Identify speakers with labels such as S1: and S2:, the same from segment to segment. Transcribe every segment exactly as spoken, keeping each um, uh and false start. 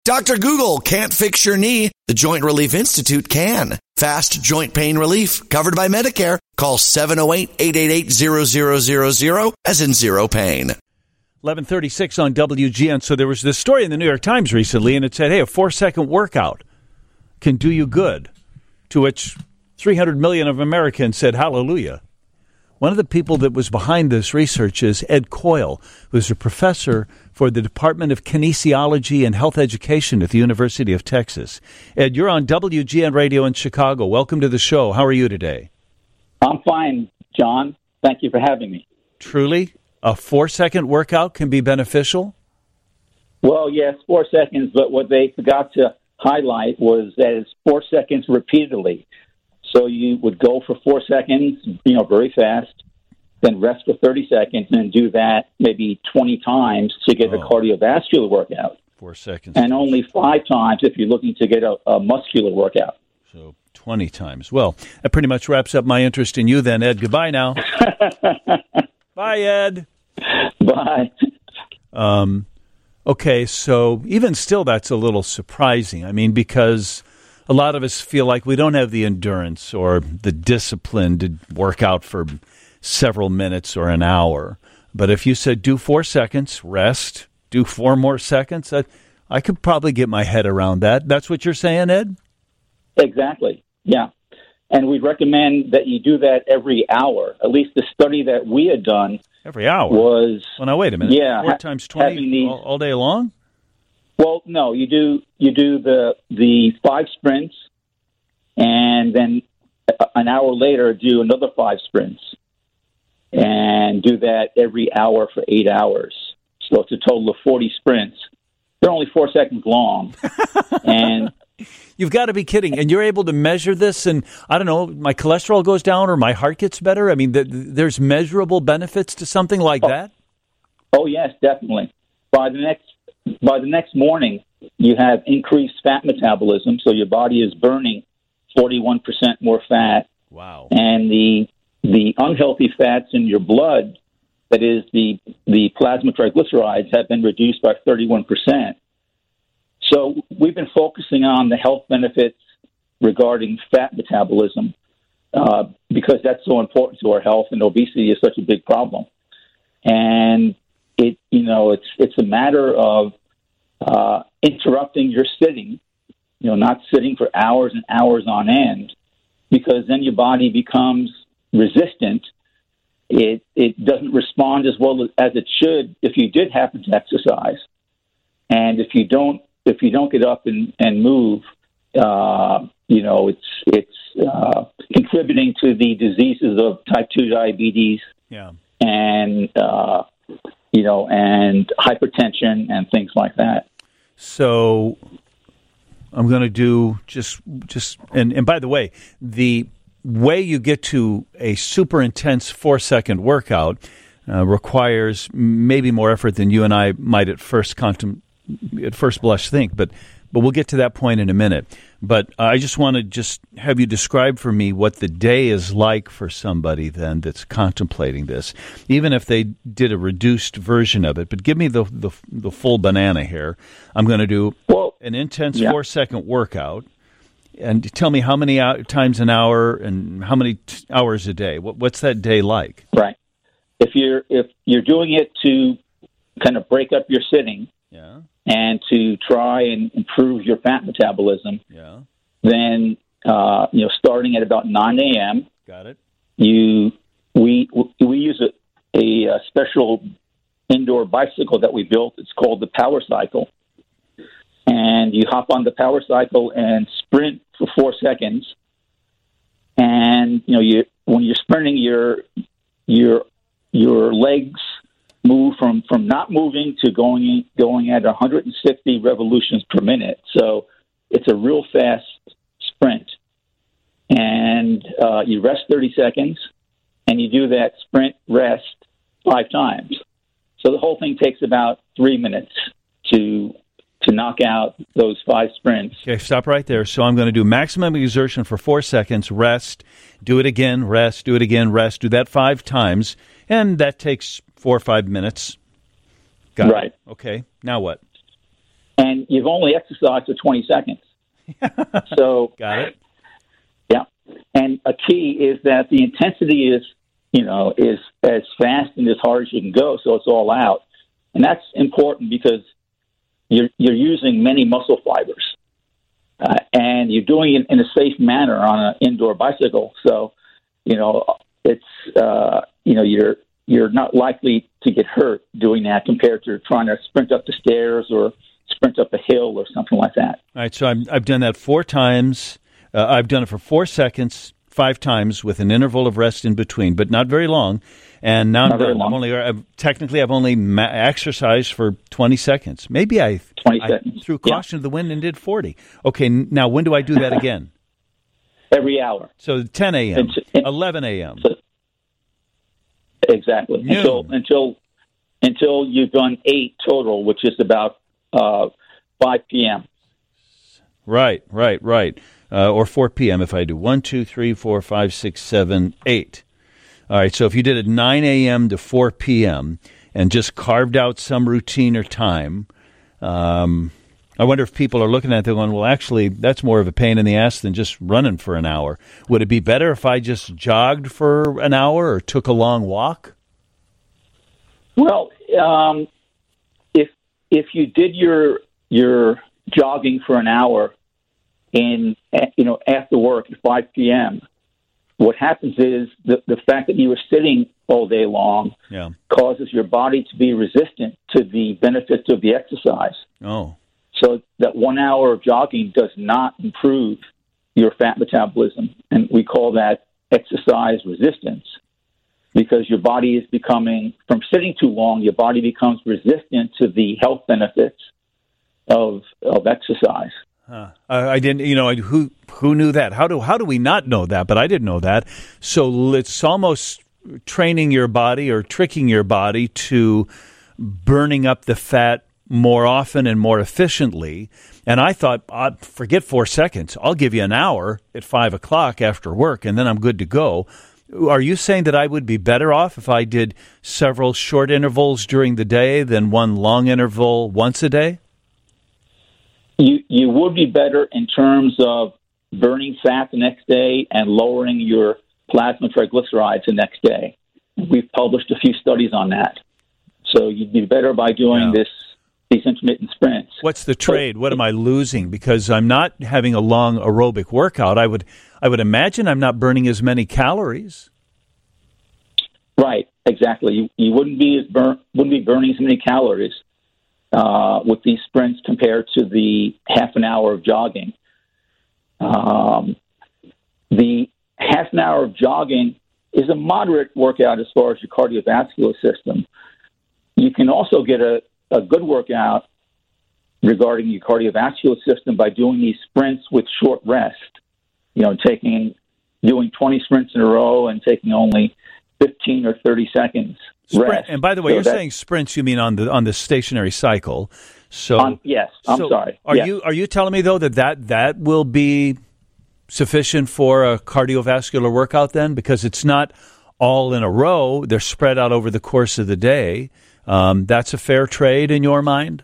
S1: Doctor Google can't fix your knee. The Joint Relief Institute can. Fast joint pain relief covered by Medicare. Call seven oh eight, eight eight eight, zero zero zero zero as in zero pain.
S2: eleven thirty-six on W G N. So there was this story in the New York Times recently, and it said, hey, a four-second workout can do you good, to which three hundred million of Americans said hallelujah. One of the people that was behind this research is Ed Coyle, who's a professor for the Department of Kinesiology and Health Education at the University of Texas. Ed, you're on W G N Radio in Chicago. Welcome to the show. How are you today?
S3: I'm fine, John. Thank you for having me.
S2: Truly, a four-second workout can be beneficial?
S3: Well, yes, four seconds, but what they forgot to highlight was that it's four seconds repeatedly. So you would go for four seconds, you know, very fast, then rest for thirty seconds, and do that maybe twenty times to get oh. a cardiovascular workout.
S2: Four seconds.
S3: And only five times if you're looking to get a, a muscular workout.
S2: So twenty times. Well, that pretty much wraps up my interest in you then, Ed. Goodbye now. Bye, Ed.
S3: Bye.
S2: Um, okay, so even still, that's a little surprising. I mean, because a lot of us feel like we don't have the endurance or the discipline to work out for several minutes or an hour. But if you said do four seconds, rest, do four more seconds, I, I could probably get my head around that. That's what you're saying, Ed?
S3: Exactly, yeah. And we recommend that you do that every hour. At least the study that we had done
S2: every hour
S3: was...
S2: Well, now, wait a minute.
S3: Yeah.
S2: Four times twenty
S3: these,
S2: all, all day long?
S3: Well, no, you do you do the the five sprints, and then an hour later do another five sprints, and do that every hour for eight hours. So it's a total of forty sprints. They're only four seconds long, and
S2: you've got to be kidding. And you're able to measure this, and I don't know, my cholesterol goes down or my heart gets better. I mean, th- there's measurable benefits to something like
S3: oh,
S2: that.
S3: Oh yes, definitely. By the next By the next morning, you have increased fat metabolism, so your body is burning forty-one percent more fat.
S2: Wow.
S3: And the the unhealthy fats in your blood, that is the the plasma triglycerides, have been reduced by thirty-one percent. So we've been focusing on the health benefits regarding fat metabolism uh, because that's so important to our health, and obesity is such a big problem. And It you know it's it's a matter of uh, interrupting your sitting, you know, not sitting for hours and hours on end, because then your body becomes resistant. It it doesn't respond as well as it should if you did happen to exercise, and if you don't if you don't get up and and move, uh, you know, it's it's uh, contributing to the diseases of type two diabetes.
S2: Yeah.
S3: And uh, you know, and hypertension and things like that.
S2: So I'm going to do just, just and, and by the way, the way you get to a super intense four-second workout uh, requires maybe more effort than you and I might at first contem- at first blush think, but but we'll get to that point in a minute. But uh, I just want to just have you describe for me what the day is like for somebody then that's contemplating this, even if they did a reduced version of it. But give me the the, the full banana here. I'm going to do
S3: well,
S2: an intense
S3: yeah.
S2: four-second workout, and tell me how many hour, times an hour and how many t- hours a day. What, what's that day like?
S3: Right. If you're if you're doing it to kind of break up your sitting,
S2: yeah.
S3: and to try and improve your fat metabolism,
S2: yeah.
S3: then uh, you know, starting at about nine a.m.
S2: Got it.
S3: You we we use a, a special indoor bicycle that we built. It's called the Power Cycle, and you hop on the Power Cycle and sprint for four seconds. And you know, you when you're sprinting, your your your legs move from, from not moving to going going at one hundred sixty revolutions per minute. So it's a real fast sprint. And uh, you rest thirty seconds, and you do that sprint rest five times. So the whole thing takes about three minutes to to knock out those five sprints.
S2: Okay, stop right there. So I'm going to do maximum exertion for four seconds, rest, do it again, rest, do it again, rest, do that five times, and that takes four or five minutes. Got
S3: right.
S2: it. Okay, now what?
S3: and you've only exercised for twenty seconds. So,
S2: got it.
S3: Yeah, and a key is that the intensity is, you know, is as fast and as hard as you can go, so it's all out, and that's important because you're you're using many muscle fibers, uh, and you're doing it in a safe manner on an indoor bicycle. So, you know, it's uh, you know you're you're not likely to get hurt doing that compared to trying to sprint up the stairs or sprint up a hill or something like that.
S2: All right, so I'm, I've done that four times. Uh, I've done it for four seconds, five times with an interval of rest in between, but not very long. And now
S3: not
S2: I'm
S3: very
S2: done.
S3: long.
S2: I'm only I've, technically I've only ma- exercised for twenty seconds. Maybe I,
S3: twenty
S2: I
S3: seconds.
S2: threw caution to the wind and did forty. Okay, n- now when do I do that again?
S3: Every hour.
S2: So ten a.m.,
S3: It's- it-
S2: eleven a.m.
S3: So, exactly.
S2: Noon.
S3: Until until until you've done eight total, which is about uh, five p.m.
S2: Right, right, right. Uh, or four p.m. if I do one, two, three, four, five, six, seven, eight. All right, so if you did it nine a.m. to four p.m. and just carved out some routine or time, um, I wonder if people are looking at it going, well, actually, that's more of a pain in the ass than just running for an hour. Would it be better if I just jogged for an hour or took a long walk?
S3: Well, um, if if you did your your jogging for an hour in you know after work at five p.m., what happens is the the fact that you were sitting all day long
S2: Yeah.
S3: causes your body to be resistant to the benefits of the exercise.
S2: Oh,
S3: So that one hour of jogging does not improve your fat metabolism, and we call that exercise resistance, because your body is becoming, from sitting too long, your body becomes resistant to the health benefits of of exercise.
S2: Huh. I, I didn't, you know, I, who who knew that? How do how do we not know that? But I didn't know that. So it's almost training your body or tricking your body to burning up the fat more often and more efficiently. And I thought, uh, forget four seconds. I'll give you an hour at five o'clock after work, and then I'm good to go. Are you saying that I would be better off if I did several short intervals during the day than one long interval once a day?
S3: You you would be better in terms of burning fat the next day and lowering your plasma triglycerides the next day. We've published a few studies on that. So you'd be better by doing
S2: Yeah.
S3: this these intermittent sprints.
S2: What's the trade? What am I losing? Because I'm not having a long aerobic workout. I would I would imagine I'm not burning as many calories.
S3: Right, exactly. You you wouldn't be as burn wouldn't be burning as many calories uh, with these sprints compared to the half an hour of jogging. Um, the half an hour of jogging is a moderate workout as far as your cardiovascular system. You can also get a, a good workout regarding your cardiovascular system by doing these sprints with short rest. You know, taking doing twenty sprints in a row and taking only fifteen or thirty seconds
S2: Sprint,
S3: rest.
S2: and by the way,
S3: So
S2: you're
S3: that-
S2: saying sprints. You mean on the on the stationary cycle? So
S3: Um, yes, I'm
S2: so
S3: sorry.
S2: Are
S3: Yes.
S2: you are you telling me though that, that that will be sufficient for a cardiovascular workout then? Because it's not all in a row; they're spread out over the course of the day. Um, that's a fair trade in your mind?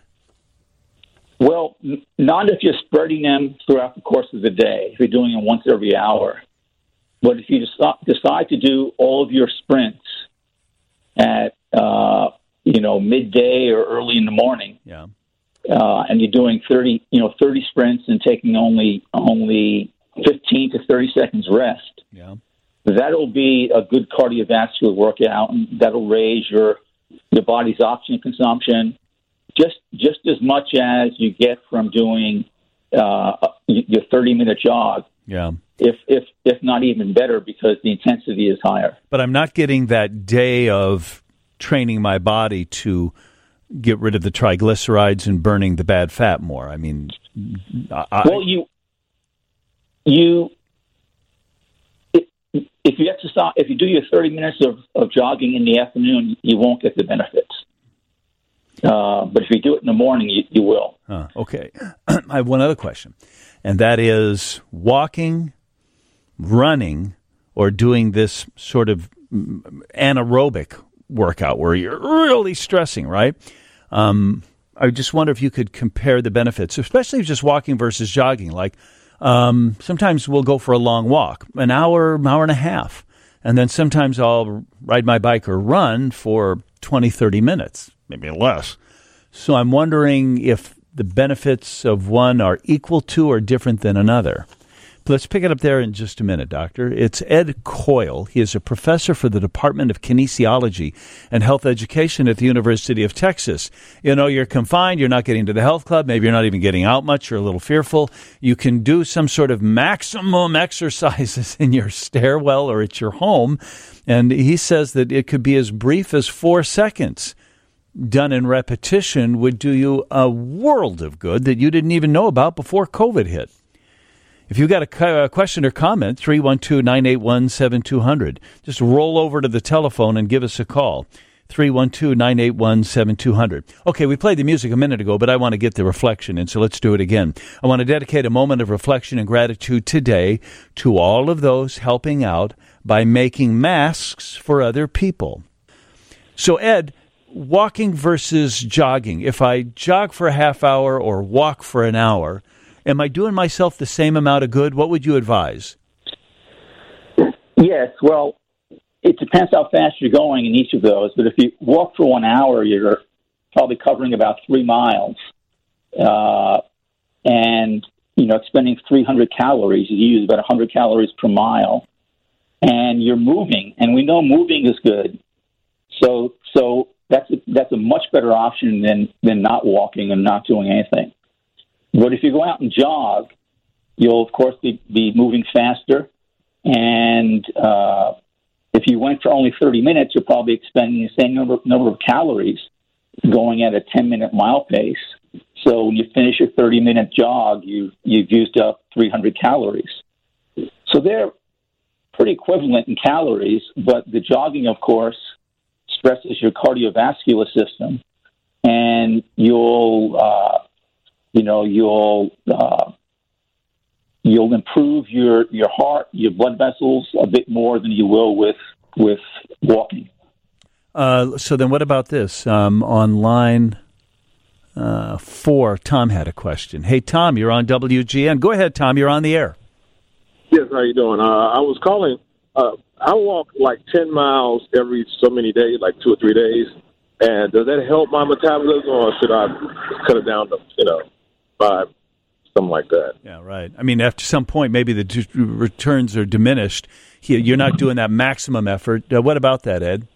S3: Well, n- not if you're spreading them throughout the course of the day, if you're doing them once every hour. But if you deci- decide to do all of your sprints at, uh, you know, midday or early in the morning,
S2: Yeah.
S3: uh, and you're doing thirty, you know, thirty sprints and taking only only fifteen to thirty seconds rest,
S2: Yeah.
S3: that'll be a good cardiovascular workout, and that'll raise your your body's oxygen consumption just just as much as you get from doing uh, your thirty minute jog.
S2: Yeah.
S3: If if if not even better, because the intensity is higher.
S2: But I'm not getting that day of training my body to get rid of the triglycerides and burning the bad fat more. I mean, I,
S3: Well, you you if, if you exercise, if you do your thirty minutes of, of jogging in the afternoon, you won't get the benefits. Uh, but if you do it in the morning, you, you will.
S2: Huh, okay. I have one other question, and that is walking, running, or doing this sort of anaerobic workout where you're really stressing, right? Um, I just wonder if you could compare the benefits, especially just walking versus jogging. Like um, sometimes we'll go for a long walk, an hour, hour and a half. And then sometimes I'll ride my bike or run for twenty, thirty minutes, maybe less. So I'm wondering if the benefits of one are equal to or different than another. But let's pick it up there in just a minute, Doctor. It's Ed Coyle. He is a professor for the Department of Kinesiology and Health Education at the University of Texas. You know, you're confined, you're not getting to the health club, maybe you're not even getting out much, you're a little fearful. You can do some sort of maximum exercises in your stairwell or at your home, and he says that it could be as brief as four seconds. Done in repetition would do you a world of good that you didn't even know about before COVID hit. If you've got a, a question or comment, three one two, nine eight one, seven two zero zero. Just roll over to the telephone and give us a call, three one two, nine eight one, seven two zero zero. Okay, we played the music a minute ago, but I want to get the reflection in, so let's do it again. I want to dedicate a moment of reflection and gratitude today to all of those helping out by making masks for other people. So, Ed, walking versus jogging. If I jog for a half hour or walk for an hour, am I doing myself the same amount of good? What would you advise?
S3: Yes, well, it depends how fast you're going in each of those. But if you walk for one hour, you're probably covering about three miles. Uh, and, you know, expending three hundred calories. You use about one hundred calories per mile. And you're moving. And we know moving is good. So so that's a, that's a much better option than, than not walking and not doing anything. But if you go out and jog, you'll, of course, be, be moving faster. And uh, if you went for only thirty minutes, you're probably expending the same number, number of calories going at a ten-minute mile pace. So when you finish your thirty-minute jog, you, you've used up three hundred calories. So they're pretty equivalent in calories, but the jogging, of course, stresses your cardiovascular system, and you'll... Uh, You know, you'll uh, you'll improve your, your heart, your blood vessels a bit more than you will with with walking.
S2: Uh, so then, what about this? Um, on line uh, four, Tom had a question. Hey, Tom, you're on W G N. Go ahead, Tom. You're on the air.
S4: Yes, how you doing? Uh, I was calling. Uh, I walk like ten miles every so many days, like two or three days. And does that help my metabolism, or should I cut it down to, you know, five, something like that?
S2: Yeah, right. I mean, after some point, maybe the d- returns are diminished. You're not doing that maximum effort. Uh, what about that, Ed?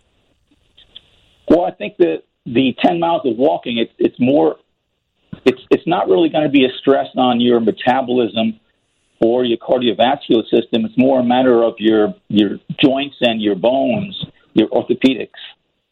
S3: Well, I think that the ten miles of walking, it's it's more, it's it's not really going to be a stress on your metabolism or your cardiovascular system. It's more a matter of your your joints and your bones, your orthopedics.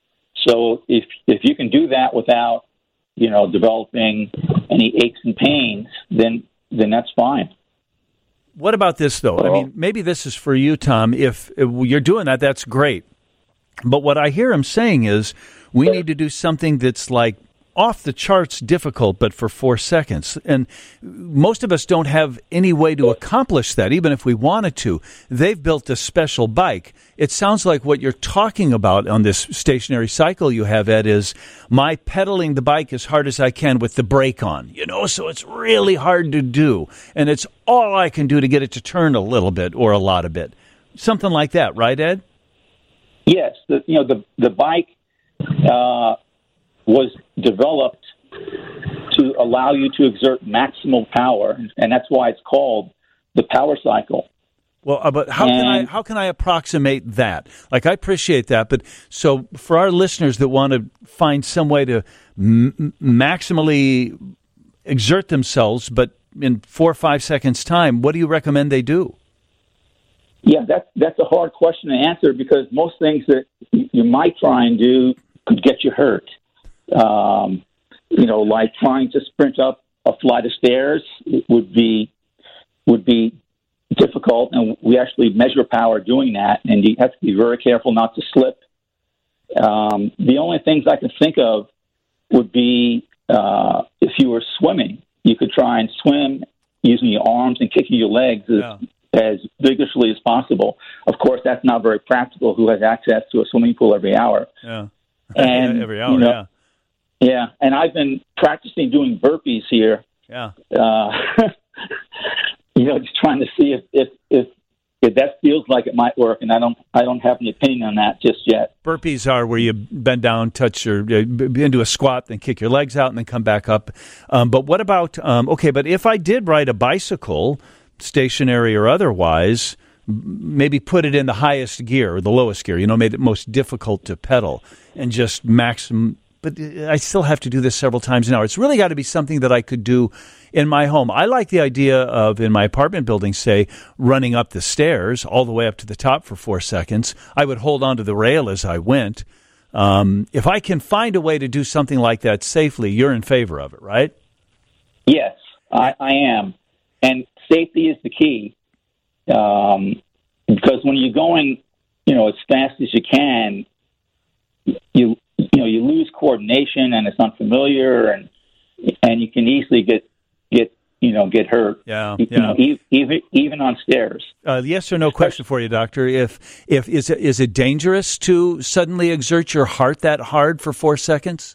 S3: So if if you can do that without, you know, developing any aches and pains, then then that's fine.
S2: What about this, though? Well, I mean, maybe this is for you, Tom. If, if you're doing that, that's great. But what I hear him saying is we need to do something that's like off the charts difficult, but for four seconds. And most of us don't have any way to accomplish that, even if we wanted to. They've built a special bike. It sounds like what you're talking about on this stationary cycle you have, Ed, is my pedaling the bike as hard as I can with the brake on, you know, so it's really hard to do. And it's all I can do to get it to turn a little bit or a lot of bit. Something like that, right, Ed?
S3: Yes. The, you know, the, the bike uh, was developed to allow you to exert maximal power, and that's why it's called the power cycle.
S2: Well, uh, but how and, can I how can I approximate that? Like, I appreciate that, but so for our listeners that want to find some way to m- maximally exert themselves, but in four or five seconds' time, what do you recommend they do?
S3: Yeah, that's that's a hard question to answer because most things that you might try and do could get you hurt. Um, you know, like trying to sprint up a flight of stairs would be would be difficult, and we actually measure power doing that, and you have to be very careful not to slip. Um, the only things I can think of would be uh, if you were swimming, you could try and swim using your arms and kicking your legs as, yeah. as vigorously as possible. Of course, that's not very practical. Who has access to a swimming pool every hour?
S2: Yeah,
S3: and
S2: every hour,
S3: you know,
S2: yeah.
S3: Yeah, and I've been practicing doing burpees here.
S2: Yeah.
S3: Uh, you know, just trying to see if, if if if that feels like it might work, and I don't I don't have any opinion on that just yet.
S2: Burpees are where you bend down, touch your uh, into a squat, then kick your legs out, and then come back up. Um, but what about um, okay? But if I did ride a bicycle, stationary or otherwise, maybe put it in the highest gear or the lowest gear, you know, made it most difficult to pedal, and just maximum. But I still have to do this several times an hour. It's really got to be something that I could do in my home. I like the idea of, in my apartment building, say, running up the stairs all the way up to the top for four seconds. I would hold onto the rail as I went. Um, if I can find a way to do something like that safely, you're in favor of it, right?
S3: Yes, I, I am. And safety is the key. Um, because when you're going, you know, as fast as you can, you you know you lose coordination, and it's unfamiliar, and and you can easily get get you know get hurt.
S2: Yeah,
S3: you,
S2: yeah.
S3: You know, e- even even on stairs.
S2: Uh, yes or no question for you, doctor. If if is it, is it dangerous to suddenly exert your heart that hard for four seconds?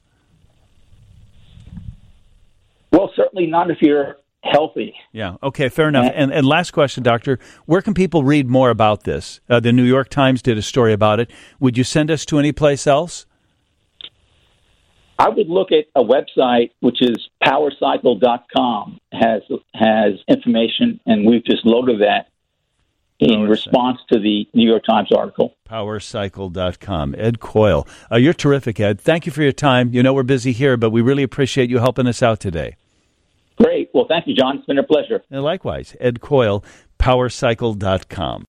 S3: Well, certainly not if you're healthy.
S2: Yeah. Okay. Fair enough. And, and last question, doctor. Where can people read more about this? Uh, the New York Times did a story about it. Would you send us to any place else?
S3: I would look at a website which is power cycle dot com. has has information, and we've just loaded that in
S2: Power
S3: response to the New York Times article.
S2: power cycle dot com. Ed Coyle. Uh, you're terrific, Ed. Thank you for your time. You know we're busy here, but we really appreciate you helping us out today.
S3: Great. Well, thank you, John. It's been a pleasure.
S2: And likewise, Ed Coyle, power cycle dot com.